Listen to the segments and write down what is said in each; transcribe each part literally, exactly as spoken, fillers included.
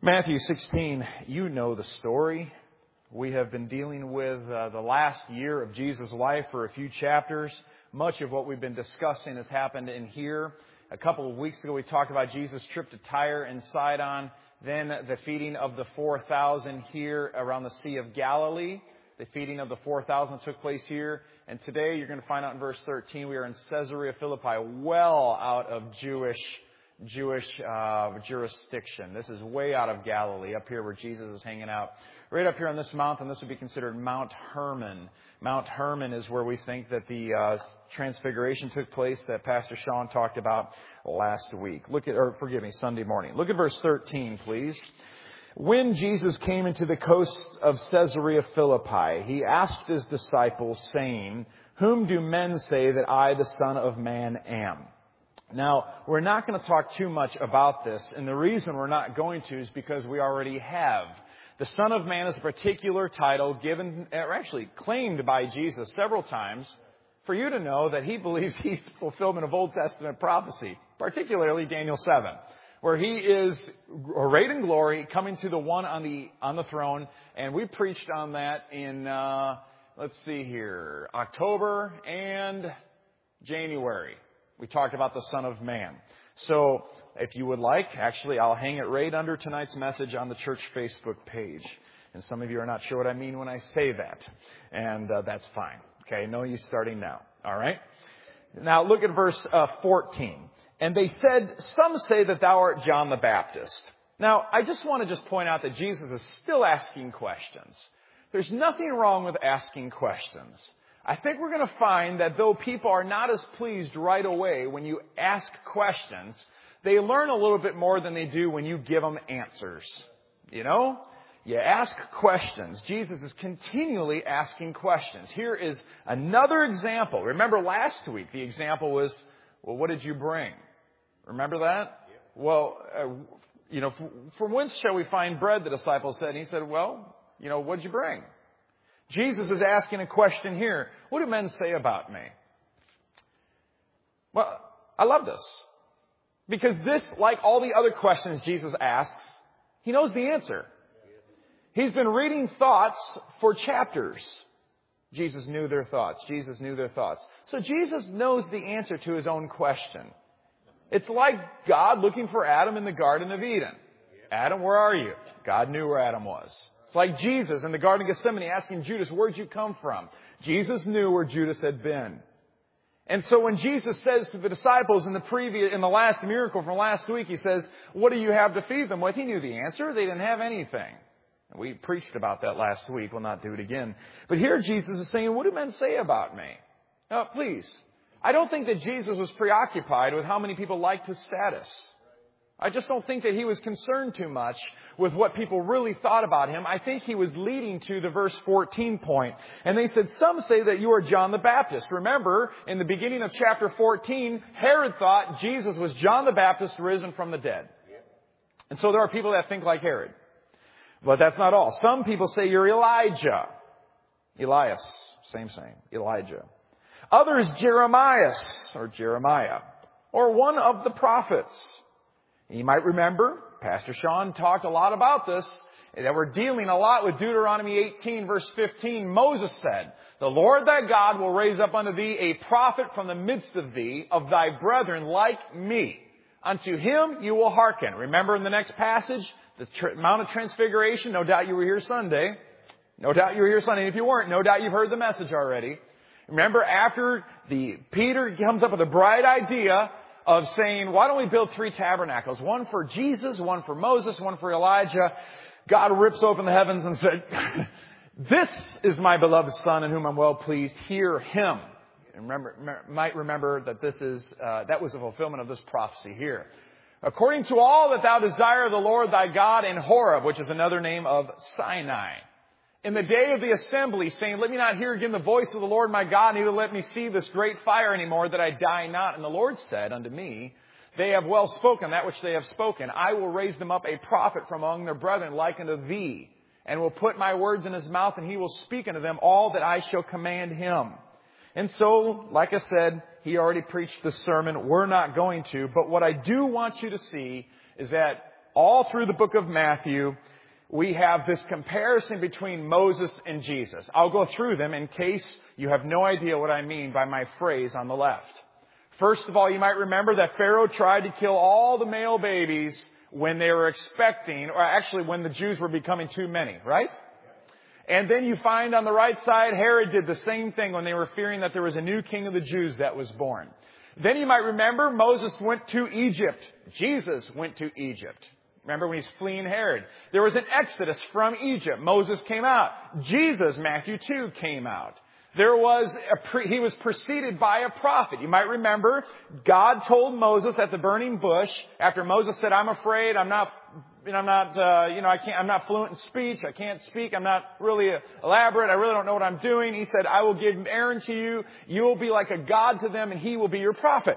Matthew sixteen, you know the story. We have been dealing with uh, the last year of Jesus' life for a few chapters. Much of what we've been discussing has happened in here. A couple of weeks ago, we talked about Jesus' trip to Tyre and Sidon, then the feeding of the four thousand here around the Sea of Galilee. The feeding of the four thousand took place here. And today, you're going to find out in verse thirteen, we are in Caesarea Philippi, well out of Jewish Jewish uh, jurisdiction. This is way out of Galilee, up here where Jesus is hanging out. Right up here on this mountain, this would be considered Mount Hermon. Mount Hermon is where we think that the uh, transfiguration took place that Pastor Sean talked about last week. Look at, or forgive me, Sunday morning. Look at verse thirteen, please. When Jesus came into the coast of Caesarea Philippi, he asked his disciples, saying, "Whom do men say that I, the Son of Man, am?" Now, we're not going to talk too much about this, and the reason we're not going to is because we already have. The Son of Man is a particular title given, or actually claimed by Jesus several times for you to know that he believes he's the fulfillment of Old Testament prophecy, particularly Daniel seven, where he is arrayed in glory, coming to the one on the on the throne, and we preached on that in, uh, let's see here, October and January. We talked about the Son of Man. So if you would like, actually, I'll hang it right under tonight's message on the church Facebook page. And some of you are not sure what I mean when I say that. And uh, that's fine. Okay, no use starting now. All right? Now look at verse uh, fourteen. And they said, "Some say that thou art John the Baptist." Now, I just want to just point out that Jesus is still asking questions. There's nothing wrong with asking questions. I think we're going to find that though people are not as pleased right away when you ask questions, they learn a little bit more than they do when you give them answers. You know? You ask questions. Jesus is continually asking questions. Here is another example. Remember last week, the example was, well, what did you bring? Remember that? Well, uh, you know, from whence shall we find bread, the disciples said. And he said, well, you know, what did you bring? Jesus is asking a question here. What do men say about me? Well, I love this. Because this, like all the other questions Jesus asks, he knows the answer. He's been reading thoughts for chapters. Jesus knew their thoughts. Jesus knew their thoughts. So Jesus knows the answer to his own question. It's like God looking for Adam in the Garden of Eden. Adam, where are you? God knew where Adam was. It's like Jesus in the Garden of Gethsemane asking Judas, where'd you come from? Jesus knew where Judas had been. And so when Jesus says to the disciples in the previous, in the last miracle from last week, he says, what do you have to feed them with? He knew the answer. They didn't have anything. We preached about that last week. We'll not do it again. But here Jesus is saying, what do men say about me? Now, please, I don't think that Jesus was preoccupied with how many people liked his status. I just don't think that he was concerned too much with what people really thought about him. I think he was leading to the verse fourteen point. And they said, some say that you are John the Baptist. Remember, in the beginning of chapter fourteen, Herod thought Jesus was John the Baptist risen from the dead. And so there are people that think like Herod. But that's not all. Some people say you're Elijah. Elias, same, same. Elijah. Others, Jeremiah, or Jeremiah, or one of the prophets. You might remember, Pastor Sean talked a lot about this, that we're dealing a lot with Deuteronomy eighteen, verse fifteen. Moses said, the Lord thy God will raise up unto thee a prophet from the midst of thee, of thy brethren like me. Unto him you will hearken. Remember in the next passage, the tr- Mount of Transfiguration. No doubt you were here Sunday. No doubt you were here Sunday. And if you weren't, no doubt you've heard the message already. Remember after the Peter comes up with a bright idea of saying, why don't we build three tabernacles? One for Jesus, one for Moses, one for Elijah. God rips open the heavens and said, this is my beloved Son in whom I'm well pleased. Hear him. And remember, might remember that this is, uh, that was a fulfillment of this prophecy here. According to all that thou desire of the Lord thy God in Horeb, which is another name of Sinai. In the day of the assembly, saying, let me not hear again the voice of the Lord my God, neither let me see this great fire anymore, that I die not. And the Lord said unto me, they have well spoken that which they have spoken. I will raise them up a prophet from among their brethren, like unto thee, and will put my words in his mouth, and he will speak unto them all that I shall command him. And so, like I said, he already preached the sermon. We're not going to. But what I do want you to see is that all through the book of Matthew, we have this comparison between Moses and Jesus. I'll go through them in case you have no idea what I mean by my phrase on the left. First of all, you might remember that Pharaoh tried to kill all the male babies when they were expecting, or actually when the Jews were becoming too many, right? And then you find on the right side, Herod did the same thing when they were fearing that there was a new king of the Jews that was born. Then you might remember Moses went to Egypt. Jesus went to Egypt. Remember when he's fleeing Herod? There was an exodus from Egypt. Moses came out. Jesus, Matthew two, came out. There was a pre- he was preceded by a prophet. You might remember God told Moses at the burning bush, after Moses said, I'm afraid, I'm not, you know, I'm not, uh, you know, I can't, I'm not fluent in speech, I can't speak, I'm not really elaborate, I really don't know what I'm doing. He said, I will give Aaron to you, you will be like a god to them, and he will be your prophet.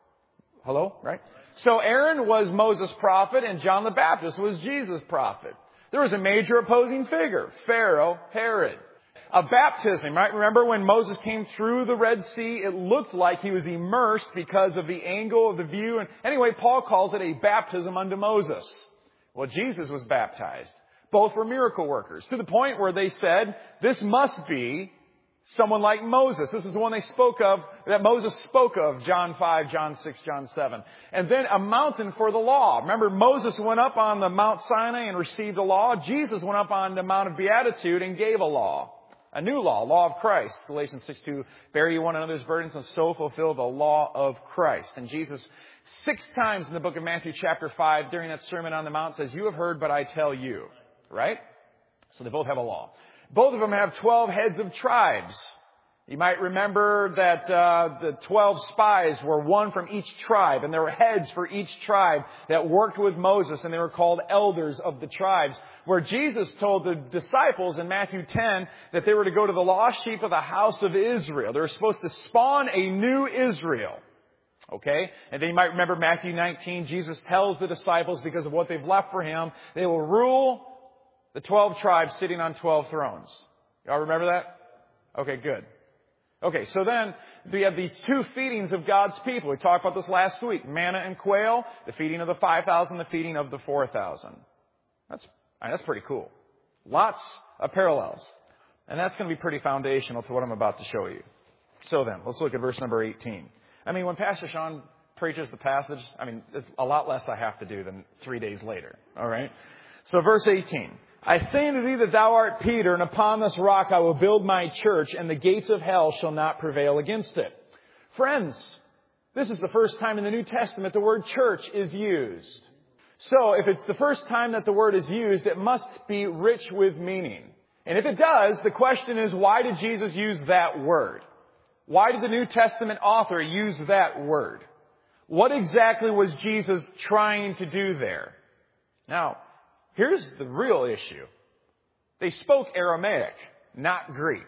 Hello? Right? So Aaron was Moses' prophet, and John the Baptist was Jesus' prophet. There was a major opposing figure, Pharaoh, Herod. A baptism, right? Remember when Moses came through the Red Sea, it looked like he was immersed because of the angle of the view. And anyway, Paul calls it a baptism unto Moses. Well, Jesus was baptized. Both were miracle workers, to the point where they said, this must be someone like Moses. This is the one they spoke of, that Moses spoke of, John five, John six, John seven. And then a mountain for the law. Remember, Moses went up on the Mount Sinai and received a law. Jesus went up on the Mount of Beatitude and gave a law. A new law, law of Christ. Galatians six two, bear you one another's burdens and so fulfill the law of Christ. And Jesus, six times in the book of Matthew chapter five, during that Sermon on the Mount, says, you have heard, but I tell you. Right? So they both have a law. Both of them have twelve heads of tribes. You might remember that uh, the twelve spies were one from each tribe, and there were heads for each tribe that worked with Moses, and they were called elders of the tribes. Where Jesus told the disciples in Matthew ten that they were to go to the lost sheep of the house of Israel. They were supposed to spawn a new Israel. Okay? And then you might remember Matthew nineteen, Jesus tells the disciples, because of what they've left for him, they will rule the twelve tribes sitting on twelve thrones. Y'all remember that? Okay, good. Okay, so then we have these two feedings of God's people. We talked about this last week. Manna and quail, the feeding of the five thousand, the feeding of the four thousand. That's, that's pretty cool. Lots of parallels. And that's going to be pretty foundational to what I'm about to show you. So then, let's look at verse number eighteen. I mean, when Pastor Sean preaches the passage, I mean, it's a lot less I have to do than three days later. All right? So verse eighteen. I say unto thee that thou art Peter, and upon this rock I will build my church, and the gates of hell shall not prevail against it. Friends, this is the first time in the New Testament the word church is used. So if it's the first time that the word is used, it must be rich with meaning. And if it does, the question is, why did Jesus use that word? Why did the New Testament author use that word? What exactly was Jesus trying to do there? Now, here's the real issue. They spoke Aramaic, not Greek.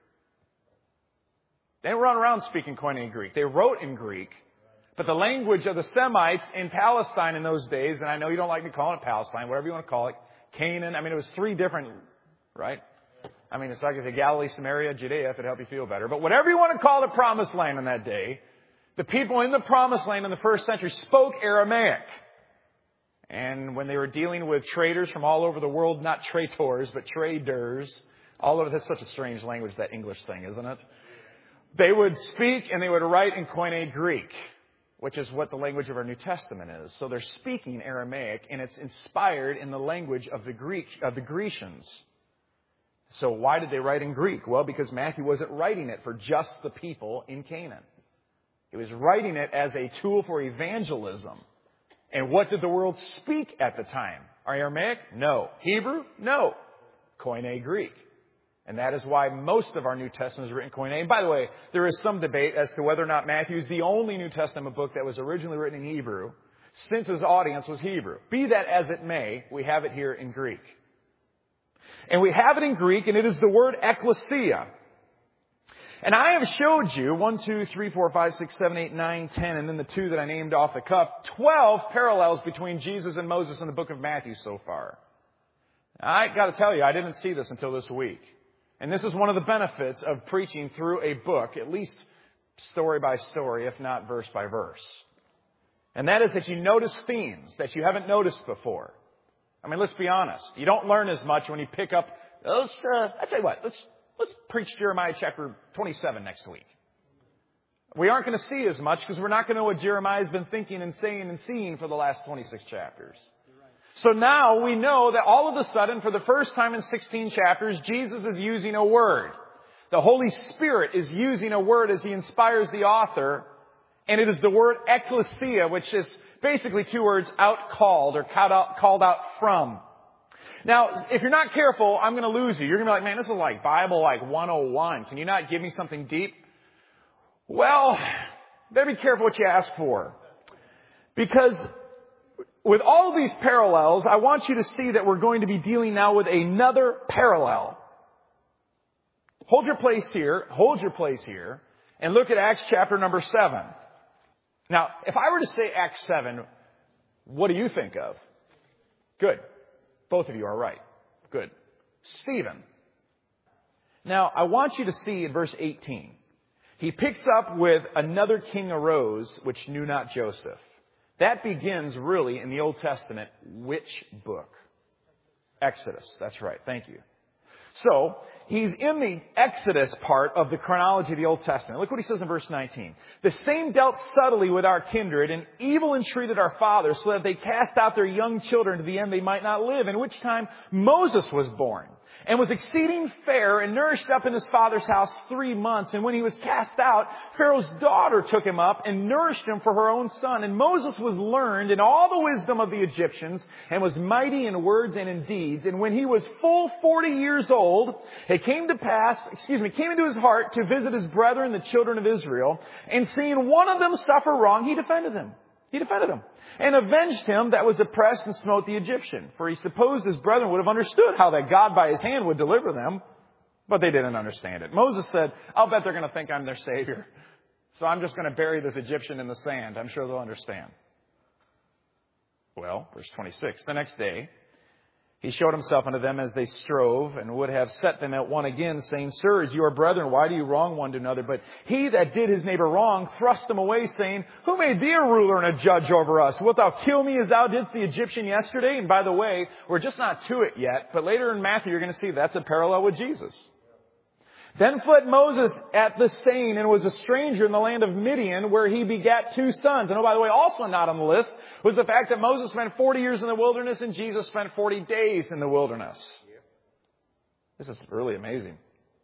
They didn't run around speaking Koine Greek. They wrote in Greek. But the language of the Semites in Palestine in those days, and I know you don't like me calling it Palestine, whatever you want to call it, Canaan, I mean, it was three different, right? I mean, it's like I say Galilee, Samaria, Judea, if it help you feel better. But whatever you want to call the promised land in that day, the people in the promised land in the first century spoke Aramaic. And when they were dealing with traders from all over the world, not traitors, but traders, all over, that's such a strange language, that English thing, isn't it? They would speak and they would write in Koine Greek, which is what the language of our New Testament is. So they're speaking Aramaic, and it's inspired in the language of the Greek, of the Grecians. So why did they write in Greek? Well, because Matthew wasn't writing it for just the people in Canaan. He was writing it as a tool for evangelism. And what did the world speak at the time? Aramaic? No. Hebrew? No. Koine Greek. And that is why most of our New Testament is written in Koine. And by the way, there is some debate as to whether or not Matthew is the only New Testament book that was originally written in Hebrew, since his audience was Hebrew. Be that as it may, we have it here in Greek. And we have it in Greek, and it is the word ekklesia. And I have showed you one, two, three, four, five, six, seven, eight, nine, ten, and then the two that I named off the cuff, twelve parallels between Jesus and Moses in the book of Matthew so far. I got to tell you, I didn't see this until this week. And this is one of the benefits of preaching through a book, at least story by story, if not verse by verse. And that is that you notice themes that you haven't noticed before. I mean, let's be honest. You don't learn as much when you pick up, let's, uh, I tell you what, let's, let's preach Jeremiah chapter twenty-seven next week. We aren't going to see as much because we're not going to know what Jeremiah's been thinking and saying and seeing for the last twenty-six chapters. So now we know that all of a sudden, for the first time in sixteen chapters, Jesus is using a word. The Holy Spirit is using a word as He inspires the author, and it is the word ecclesia, which is basically two words, out called or called out, called out from. Now, if you're not careful, I'm going to lose you. You're going to be like, man, this is like Bible like one oh one. Can you not give me something deep? Well, better be careful what you ask for. Because with all of these parallels, I want you to see that we're going to be dealing now with another parallel. Hold your place here, hold your place here, and look at Acts chapter number seven. Now, if I were to say Acts seven, what do you think of? Good. Both of you are right. Good. Stephen. Now, I want you to see in verse eighteen. He picks up with another king arose, which knew not Joseph. That begins really in the Old Testament. Which book? Exodus. That's right. Thank you. So, he's in the Exodus part of the chronology of the Old Testament. Look what he says in verse nineteen. The same dealt subtly with our kindred, and evil entreated our fathers, so that they cast out their young children to the end they might not live, in which time Moses was born, and was exceeding fair, and nourished up in his father's house three months. And when he was cast out, Pharaoh's daughter took him up and nourished him for her own son. And Moses was learned in all the wisdom of the Egyptians, and was mighty in words and in deeds. And when he was full forty years old, it came to pass, excuse me, came into his heart to visit his brethren, the children of Israel. And seeing one of them suffer wrong, he defended them. He defended him. And avenged him that was oppressed and smote the Egyptian. For he supposed his brethren would have understood how that God by his hand would deliver them. But they didn't understand it. Moses said, I'll bet they're going to think I'm their Savior. So I'm just going to bury this Egyptian in the sand. I'm sure they'll understand. Well, verse twenty-six. The next day, he showed himself unto them as they strove, and would have set them at one again, saying, Sirs, you are brethren, why do you wrong one to another? But he that did his neighbor wrong thrust him away, saying, Who made thee a ruler and a judge over us? Wilt thou kill me as thou didst the Egyptian yesterday? And by the way, we're just not to it yet, but later in Matthew you're going to see that's a parallel with Jesus. Then fled Moses at the saying, and was a stranger in the land of Midian, where he begat two sons. And oh, by the way, also not on the list was the fact that Moses spent forty years in the wilderness and Jesus spent forty days in the wilderness. This is really amazing.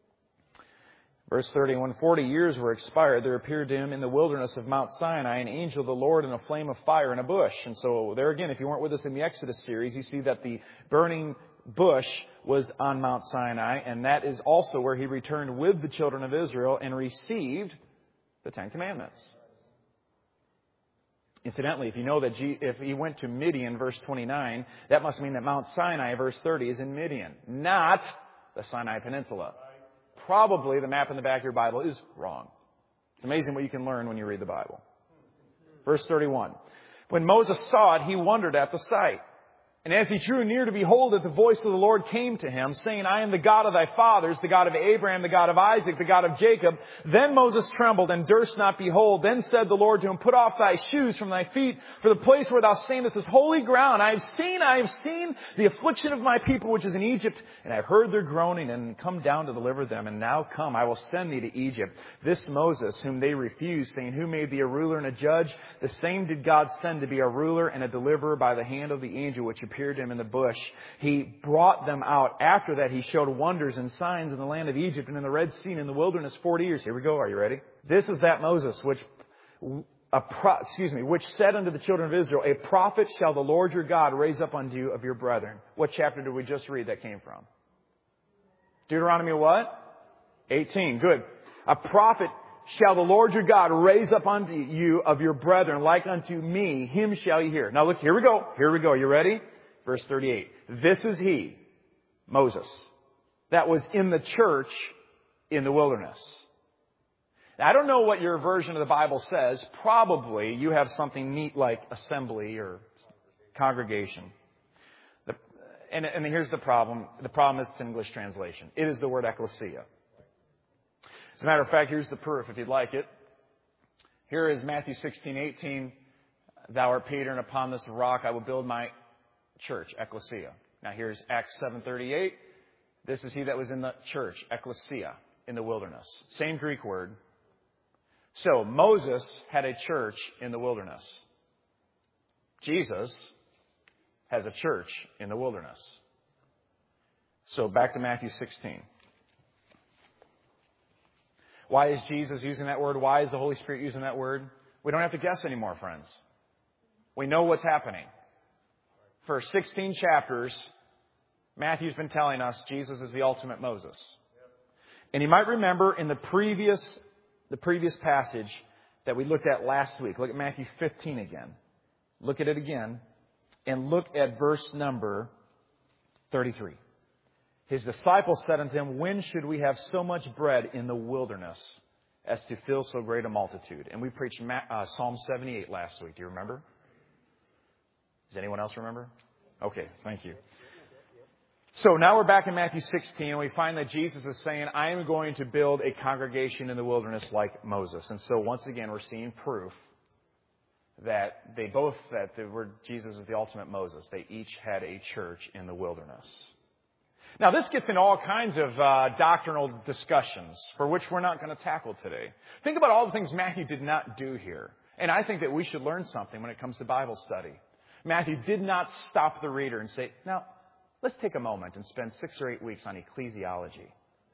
Verse thirty, when forty years were expired, there appeared to him in the wilderness of Mount Sinai an angel of the Lord in a flame of fire in a bush. And so there again, if you weren't with us in the Exodus series, you see that the burning bush was on Mount Sinai, and that is also where he returned with the children of Israel and received the Ten Commandments. Incidentally, if you know that G- if he went to Midian, verse twenty-nine, that must mean that Mount Sinai, verse thirty, is in Midian, not the Sinai Peninsula. Probably the map in the back of your Bible is wrong. It's amazing what you can learn when you read the Bible. Verse thirty-one. When Moses saw it, he wondered at the sight. And as he drew near to behold it, the voice of the Lord came to him, saying, I am the God of thy fathers, the God of Abraham, the God of Isaac, the God of Jacob. Then Moses trembled and durst not behold. Then said the Lord to him, Put off thy shoes from thy feet, for the place where thou standest is holy ground. I have seen, I have seen the affliction of my people which is in Egypt, and I have heard their groaning, and come down to deliver them. And now come, I will send thee to Egypt. This Moses, whom they refused, saying, Who made thee a ruler and a judge? The same did God send to be a ruler and a deliverer by the hand of the angel which appeared to him in the bush. He brought them out. After that, he showed wonders and signs in the land of Egypt and in the Red Sea and in the wilderness forty years. Here we go. Are you ready? This is that Moses which, a pro, excuse me, which said unto the children of Israel, A prophet shall the Lord your God raise up unto you of your brethren. What chapter did we just read that came from? Deuteronomy what? eighteen. Good. A prophet shall the Lord your God raise up unto you of your brethren, like unto me, him shall you hear. Now look, here we go. Here we go. You ready? Verse thirty-eight. This is he, Moses, that was in the church in the wilderness. Now, I don't know what your version of the Bible says. Probably you have something neat like assembly or congregation. The, and, and here's the problem. The problem is the English translation. It is the word ecclesia. As a matter of fact, here's the proof if you'd like it. Here is Matthew sixteen eighteen. Thou art Peter, and upon this rock I will build my church, ecclesia. Now here's Acts seven thirty-eight. This is he that was in the church, ecclesia, in the wilderness. Same Greek word. So Moses had a church in the wilderness. Jesus has a church in the wilderness. So back to Matthew sixteen. Why is Jesus using that word? Why is the Holy Spirit using that word? We don't have to guess anymore, friends. We know what's happening. For sixteen chapters, Matthew's been telling us Jesus is the ultimate Moses. And you might remember in the previous, the previous passage that we looked at last week. Look at Matthew fifteen again. Look at it again. And look at verse number thirty-three. His disciples said unto him, when should we have so much bread in the wilderness as to fill so great a multitude? And we preached uh, Psalm seventy-eight last week. Do you remember? Does anyone else remember? Okay, thank you. So now we're back in Matthew sixteen, and we find that Jesus is saying, I am going to build a congregation in the wilderness like Moses. And so once again, we're seeing proof that they both, that they were, Jesus is the ultimate Moses. They each had a church in the wilderness. Now, this gets into all kinds of uh, doctrinal discussions for which we're not going to tackle today. Think about all the things Matthew did not do here. And I think that we should learn something when it comes to Bible study. Matthew did not stop the reader and say, now, let's take a moment and spend six or eight weeks on ecclesiology.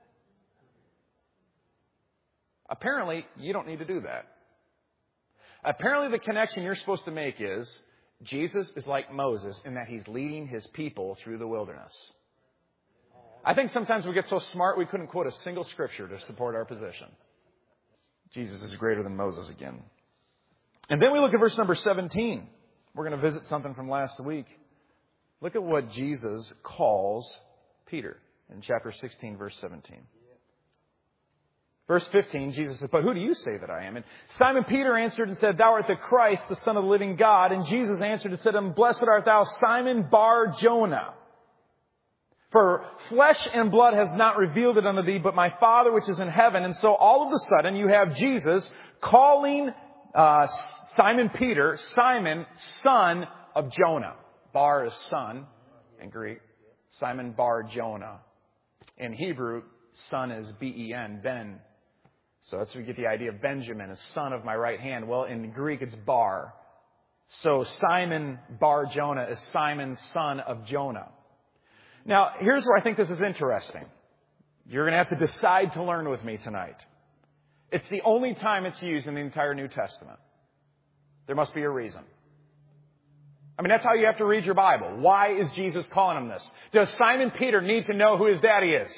Apparently, you don't need to do that. Apparently, the connection you're supposed to make is Jesus is like Moses in that he's leading his people through the wilderness. I think sometimes we get so smart we couldn't quote a single scripture to support our position. Jesus is greater than Moses again. And then we look at verse number seventeen. We're going to visit something from last week. Look at what Jesus calls Peter in chapter sixteen, verse seventeen. Verse fifteen, Jesus said, but who do you say that I am? And Simon Peter answered and said, thou art the Christ, the Son of the living God. And Jesus answered and said to him, blessed art thou, Simon Bar Jonah. For flesh and blood has not revealed it unto thee, but my Father which is in heaven. And so all of a sudden you have Jesus calling uh, Simon Peter, Simon, son of Jonah. Bar is son in Greek. Simon Bar Jonah. In Hebrew, son is B E N, Ben. So that's where we get the idea of Benjamin, a son of my right hand. Well, in Greek, it's Bar. So Simon Bar Jonah is Simon, son of Jonah. Now, here's where I think this is interesting. You're going to have to decide to learn with me tonight. It's the only time it's used in the entire New Testament. There must be a reason. I mean, that's how you have to read your Bible. Why is Jesus calling him this? Does Simon Peter need to know who his daddy is?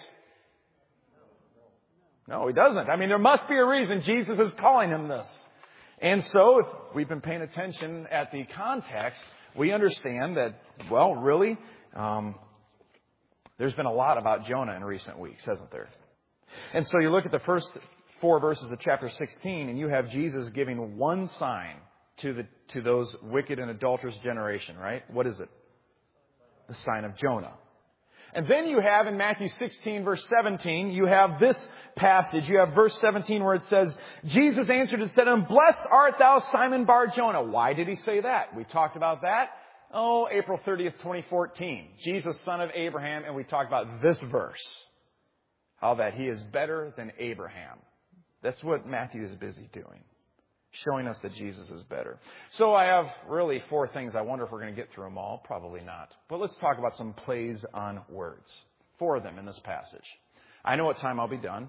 No, he doesn't. I mean, there must be a reason Jesus is calling him this. And so, if we've been paying attention at the context, we understand that, well, really, um, there's been a lot about Jonah in recent weeks, hasn't there? And so you look at the first four verses of chapter sixteen, and you have Jesus giving one sign to the to those wicked and adulterous generation, right? What is it? The sign of Jonah. And then you have in Matthew sixteen, verse seventeen, you have this passage. You have verse seventeen where it says, Jesus answered and said to him, blessed art thou, Simon Bar Jonah. Why did he say that? We talked about that. Oh, April thirtieth, twenty fourteen. Jesus, son of Abraham. And we talked about this verse. How that he is better than Abraham. That's what Matthew is busy doing. Showing us that Jesus is better. So I have really four things. I wonder if we're going to get through them all. Probably not. But let's talk about some plays on words. Four of them in this passage. I know what time I'll be done.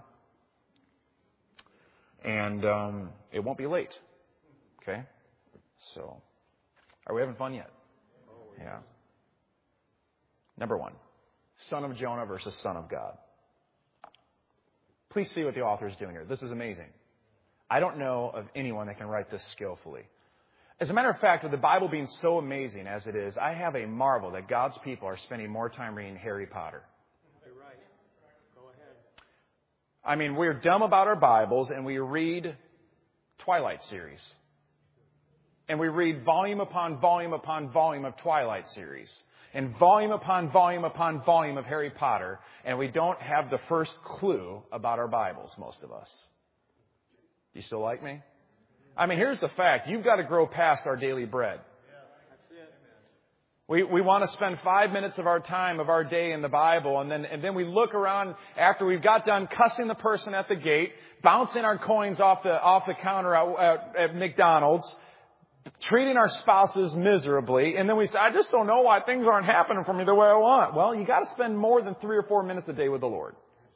And um, it won't be late. Okay? So, are we having fun yet? Yeah. Number one. Son of Jonah versus Son of God. Please see what the author is doing here. This is amazing. I don't know of anyone that can write this skillfully. As a matter of fact, with the Bible being so amazing as it is, I have a marvel that God's people are spending more time reading Harry Potter. You're right. Go ahead. I mean, we're dumb about our Bibles and we read Twilight series. And we read volume upon volume upon volume of Twilight series. And volume upon volume upon volume of Harry Potter. And we don't have the first clue about our Bibles, most of us. Do you still like me? I mean, here's the fact. You've got to grow past our daily bread. We, we want to spend five minutes of our time, of our day in the Bible, and then, and then we look around after we've got done cussing the person at the gate, bouncing our coins off the, off the counter at, at, at McDonald's, treating our spouses miserably, and then we say, I just don't know why things aren't happening for me the way I want. Well, you got to spend more than three or four minutes a day with the Lord.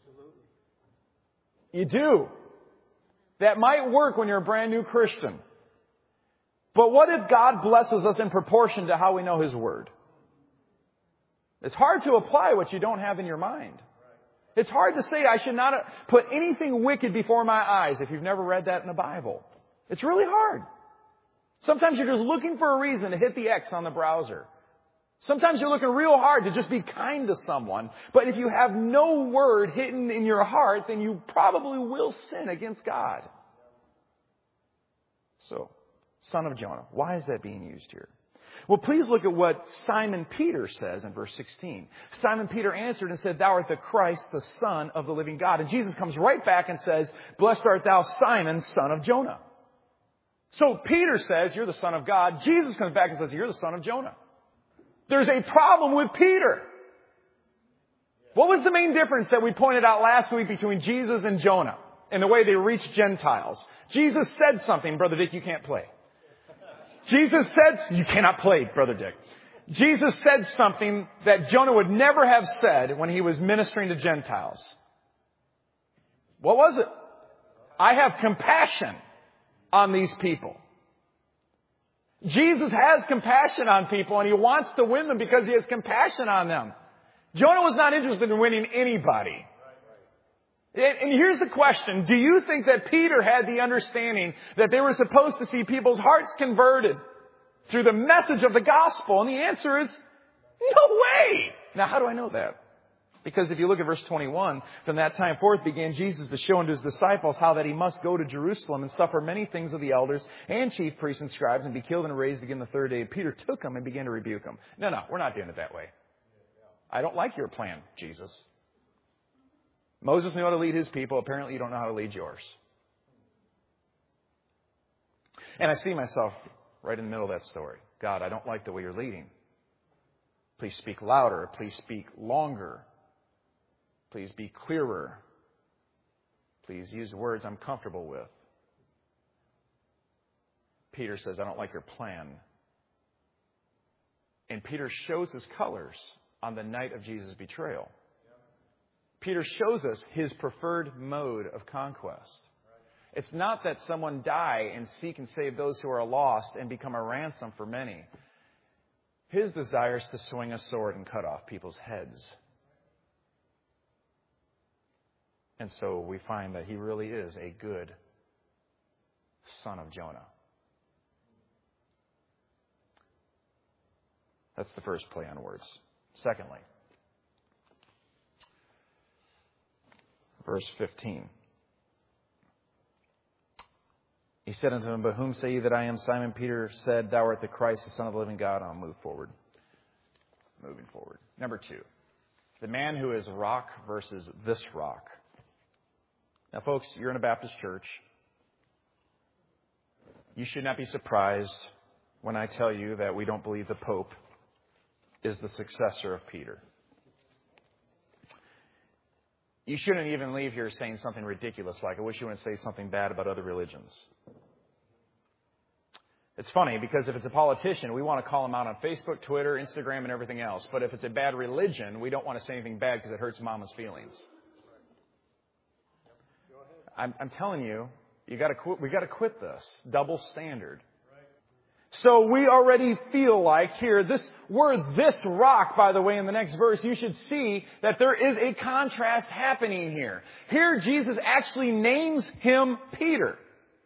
You do. That might work when you're a brand new Christian. But what if God blesses us in proportion to how we know His Word? It's hard to apply what you don't have in your mind. It's hard to say I should not put anything wicked before my eyes if you've never read that in the Bible. It's really hard. Sometimes you're just looking for a reason to hit the X on the browser. Sometimes you're looking real hard to just be kind to someone. But if you have no word hidden in your heart, then you probably will sin against God. So, son of Jonah. Why is that being used here? Well, please look at what Simon Peter says in verse sixteen. Simon Peter answered and said, Thou art the Christ, the Son of the living God. And Jesus comes right back and says, Blessed art thou, Simon, son of Jonah. So Peter says, You're the Son of God. Jesus comes back and says, You're the son of Jonah. There's a problem with Peter. What was the main difference that we pointed out last week between Jesus and Jonah in the way they reached Gentiles? Jesus said something, Brother Dick, you can't play. Jesus said, you cannot play, Brother Dick. Jesus said something that Jonah would never have said when he was ministering to Gentiles. What was it? I have compassion on these people. Jesus has compassion on people, and He wants to win them because He has compassion on them. Jonah was not interested in winning anybody. And here's the question. Do you think that Peter had the understanding that they were supposed to see people's hearts converted through the message of the gospel? And the answer is, no way! Now, how do I know that? Because if you look at verse twenty-one, from that time forth began Jesus to show unto His disciples how that He must go to Jerusalem and suffer many things of the elders and chief priests and scribes and be killed and raised again the third day. And Peter took him and began to rebuke him. No, no, we're not doing it that way. I don't like your plan, Jesus. Moses knew how to lead his people. Apparently you don't know how to lead yours. And I see myself right in the middle of that story. God, I don't like the way you're leading. Please speak louder. Please speak longer. Please be clearer. Please use words I'm comfortable with. Peter says, I don't like your plan. And Peter shows his colors on the night of Jesus' betrayal. Peter shows us his preferred mode of conquest. It's not that someone die and seek and save those who are lost and become a ransom for many. His desire is to swing a sword and cut off people's heads. And so we find that He really is a good son of Jonah. That's the first play on words. Secondly, verse fifteen. He said unto him, But whom say ye that I am? Simon Peter said, Thou art the Christ, the Son of the living God. I'll move forward. Moving forward. Number two, the man who is rock versus this rock. Now, folks, you're in a Baptist church. You should not be surprised when I tell you that we don't believe the Pope is the successor of Peter. You shouldn't even leave here saying something ridiculous like, I wish you wouldn't say something bad about other religions. It's funny because if it's a politician, we want to call them out on Facebook, Twitter, Instagram, and everything else. But if it's a bad religion, we don't want to say anything bad because it hurts mama's feelings. I'm, I'm telling you, you got to quit, we got to quit this double standard. So we already feel like here, this word, this rock, by the way, in the next verse, you should see that there is a contrast happening here. Here, Jesus actually names him Peter.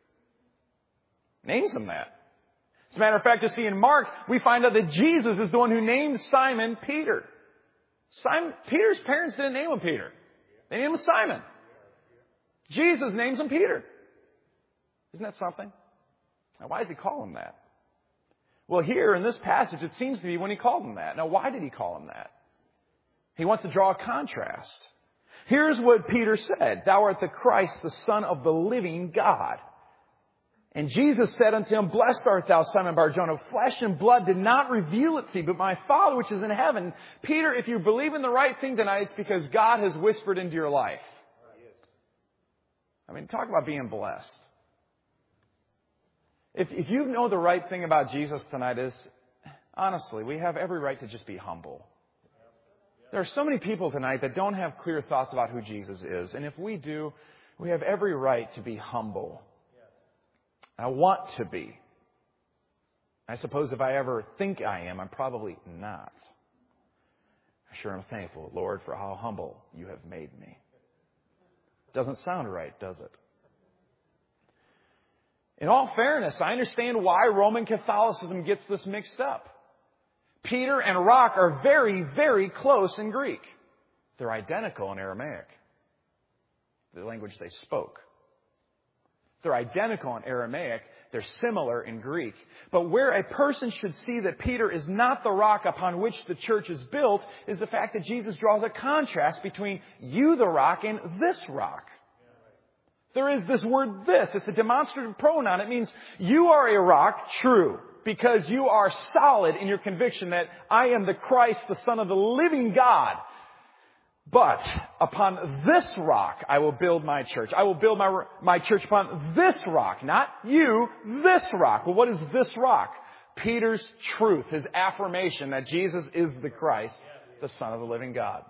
Names him that. As a matter of fact, you see in Mark, we find out that Jesus is the one who named Simon Peter. Simon, Peter's parents didn't name him Peter. They named him Simon. Jesus names him Peter. Isn't that something? Now, why does he call him that? Well, here in this passage, it seems to be when he called him that. Now, why did he call him that? He wants to draw a contrast. Here's what Peter said. Thou art the Christ, the Son of the living God. And Jesus said unto him, Blessed art thou, Simon Bar-Jonah. Flesh and blood did not reveal it to you, but my Father which is in heaven. Peter, if you believe in the right thing tonight, it's because God has whispered into your life. I mean, talk about being blessed. If, if you know the right thing about Jesus tonight is, honestly, we have every right to just be humble. There are so many people tonight that don't have clear thoughts about who Jesus is. And if we do, we have every right to be humble. I want to be. I suppose if I ever think I am, I'm probably not. I sure am thankful, Lord, for how humble you have made me. Doesn't sound right, does it? In all fairness, I understand why Roman Catholicism gets this mixed up. Peter and rock are very, very close in Greek. They're identical in Aramaic, the language they spoke. They're identical in Aramaic. They're similar in Greek. But where a person should see that Peter is not the rock upon which the church is built is the fact that Jesus draws a contrast between you, the rock, and this rock. There is this word this. It's a demonstrative pronoun. It means you are a rock, true, because you are solid in your conviction that I am the Christ, the Son of the living God. But upon this rock, I will build my church. I will build my, my church upon this rock, not you, this rock. Well, what is this rock? Peter's truth, his affirmation that Jesus is the Christ, the Son of the living God.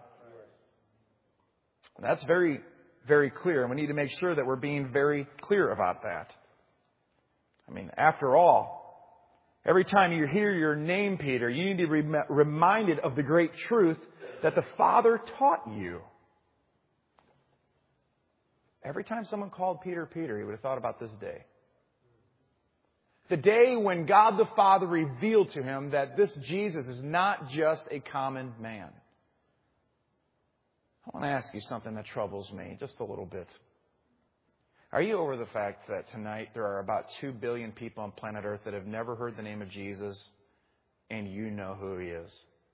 And that's very, very clear. And we need to make sure that we're being very clear about that. I mean, after all, every time you hear your name, Peter, you need to be reminded of the great truth that the Father taught you. Every time someone called Peter, Peter, he would have thought about this day. The day when God the Father revealed to him that this Jesus is not just a common man. I want to ask you something that troubles me just a little bit. Are you over the fact that tonight there are about two billion people on planet Earth that have never heard the name of Jesus, and you know who He is?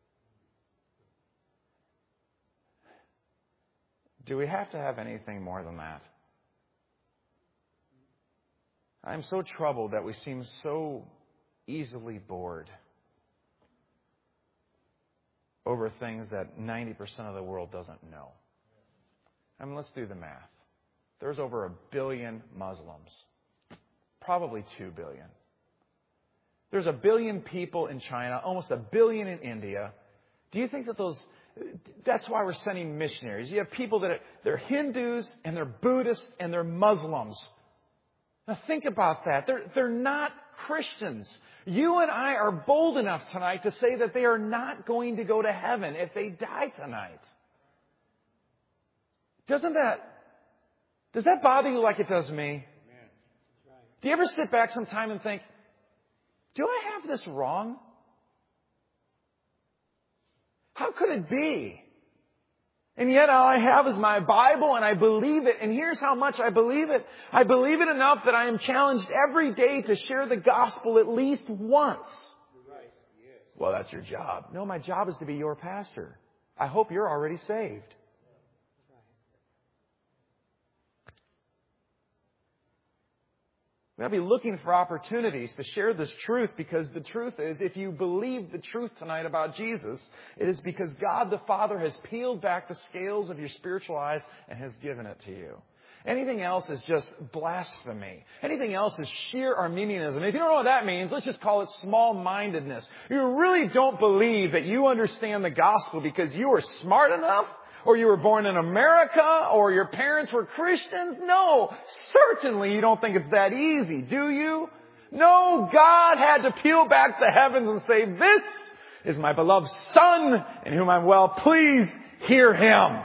Do we have to have anything more than that? I'm so troubled that we seem so easily bored over things that ninety percent of the world doesn't know. I mean, let's do the math. There's over a billion Muslims. Probably two billion. There's a billion people in China, almost a billion in India. Do you think that those... That's why we're sending missionaries. You have people that are they're Hindus and they're Buddhists and they're Muslims. Now think about that. They're, they're not Christians. You and I are bold enough tonight to say that they are not going to go to heaven if they die tonight. Doesn't that... Does that bother you like it does me? Do you ever sit back sometime and think, do I have this wrong? How could it be? And yet all I have is my Bible and I believe it. And here's how much I believe it. I believe it enough that I am challenged every day to share the gospel at least once. Well, that's your job. No, my job is to be your pastor. I hope you're already saved. We've got to be looking for opportunities to share this truth, because the truth is, if you believe the truth tonight about Jesus, it is because God the Father has peeled back the scales of your spiritual eyes and has given it to you. Anything else is just blasphemy. Anything else is sheer Arminianism. If you don't know what that means, let's just call it small-mindedness. You really don't believe that you understand the gospel because you are smart enough, or you were born in America, or your parents were Christians. No, certainly you don't think it's that easy, do you? No, God had to peel back the heavens and say, this is my beloved Son in whom I'm well pleased. Hear Him.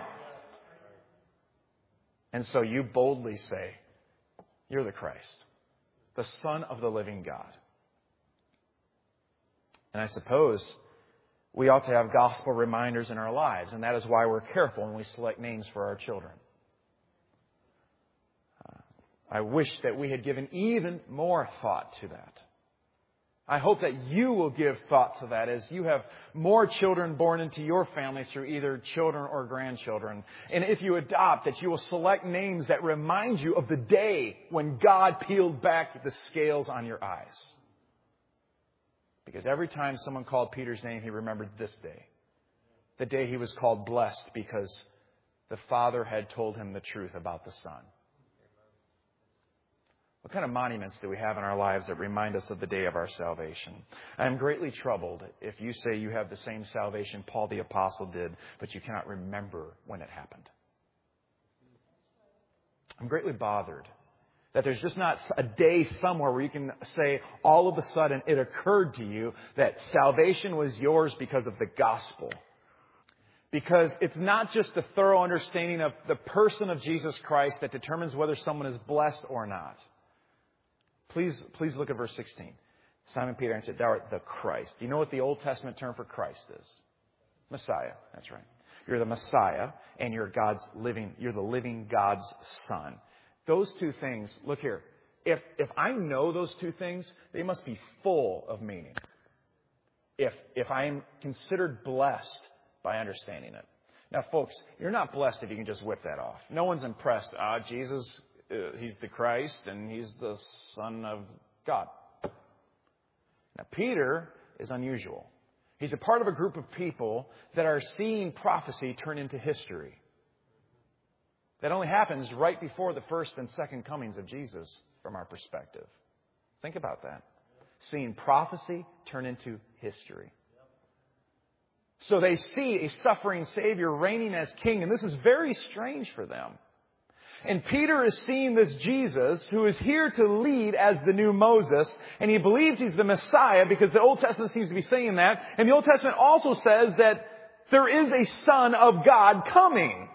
And so you boldly say, you're the Christ, the Son of the living God. And I suppose we ought to have gospel reminders in our lives, and that is why we're careful when we select names for our children. Uh, I wish that we had given even more thought to that. I hope that you will give thought to that as you have more children born into your family through either children or grandchildren. And if you adopt, that you will select names that remind you of the day when God peeled back the scales on your eyes. Because every time someone called Peter's name, he remembered this day. The day he was called blessed because the Father had told him the truth about the Son. What kind of monuments do we have in our lives that remind us of the day of our salvation? I am greatly troubled if you say you have the same salvation Paul the Apostle did, but you cannot remember when it happened. I'm greatly bothered that there's just not a day somewhere where you can say all of a sudden it occurred to you that salvation was yours because of the gospel. Because it's not just a thorough understanding of the person of Jesus Christ that determines whether someone is blessed or not. Please, please look at verse sixteen. Simon Peter answered, "Thou art the Christ." Do you know what the Old Testament term for Christ is? Messiah. That's right. You're the Messiah, and you're God's living. You're the living God's Son. Those two things. Look here. If if I know those two things, they must be full of meaning. If if I am considered blessed by understanding it. Now, folks, you're not blessed if you can just whip that off. No one's impressed. Ah, Jesus. Uh, he's the Christ and he's the Son of God. Now, Peter is unusual. He's a part of a group of people that are seeing prophecy turn into history. That only happens right before the first and second comings of Jesus from our perspective. Think about that. Seeing prophecy turn into history. So they see a suffering Savior reigning as King, and this is very strange for them. And Peter is seeing this Jesus who is here to lead as the new Moses. And he believes he's the Messiah because the Old Testament seems to be saying that. And the Old Testament also says that there is a Son of God coming.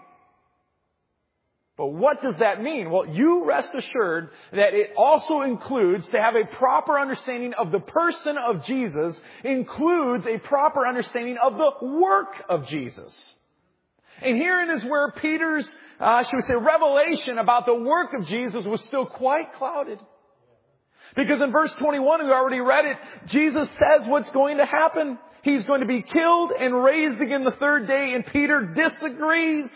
But what does that mean? Well, you rest assured that it also includes, to have a proper understanding of the person of Jesus, includes a proper understanding of the work of Jesus. And herein is where Peter's, uh, should we say, revelation about the work of Jesus was still quite clouded. Because in verse twenty-one, we already read it, Jesus says what's going to happen. He's going to be killed and raised again the third day, and Peter disagrees.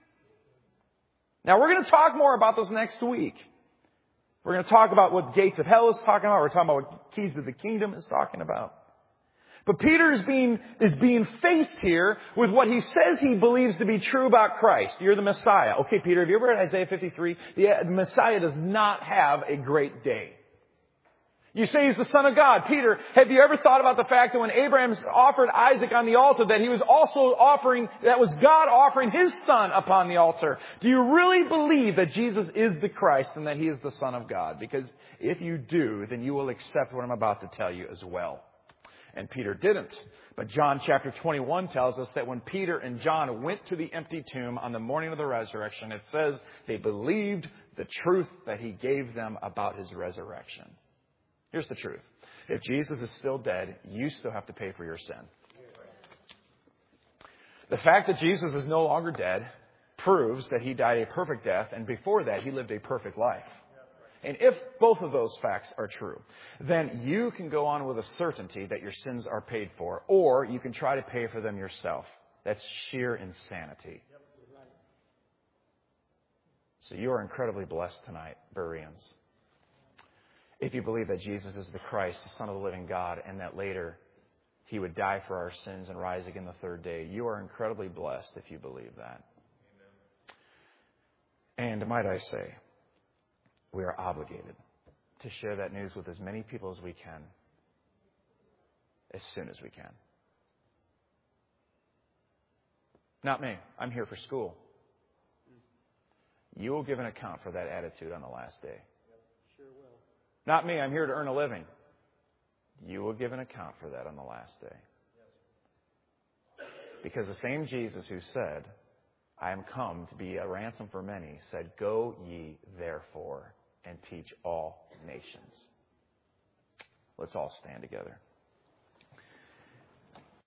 Now, we're going to talk more about this next week. We're going to talk about what gates of hell is talking about. We're talking about what keys to the kingdom is talking about. But Peter is being, is being faced here with what he says he believes to be true about Christ. You're the Messiah. Okay, Peter, have you ever read Isaiah fifty-three? The Messiah does not have a great day. You say he's the Son of God. Peter, have you ever thought about the fact that when Abraham offered Isaac on the altar, that he was also offering, that was God offering his son upon the altar? Do you really believe that Jesus is the Christ and that he is the Son of God? Because if you do, then you will accept what I'm about to tell you as well. And Peter didn't. But John chapter twenty-one tells us that when Peter and John went to the empty tomb on the morning of the resurrection, it says they believed the truth that he gave them about his resurrection. Here's the truth. If Jesus is still dead, you still have to pay for your sin. The fact that Jesus is no longer dead proves that he died a perfect death, and before that, he lived a perfect life. And if both of those facts are true, then you can go on with a certainty that your sins are paid for, or you can try to pay for them yourself. That's sheer insanity. So you are incredibly blessed tonight, Bereans. If you believe that Jesus is the Christ, the Son of the living God, and that later he would die for our sins and rise again the third day, you are incredibly blessed if you believe that. Amen. And might I say, we are obligated to share that news with as many people as we can, as soon as we can. Not me. I'm here for school. You will give an account for that attitude on the last day. Not me, I'm here to earn a living. You will give an account for that on the last day. Because the same Jesus who said, I am come to be a ransom for many, said, go ye therefore and teach all nations. Let's all stand together.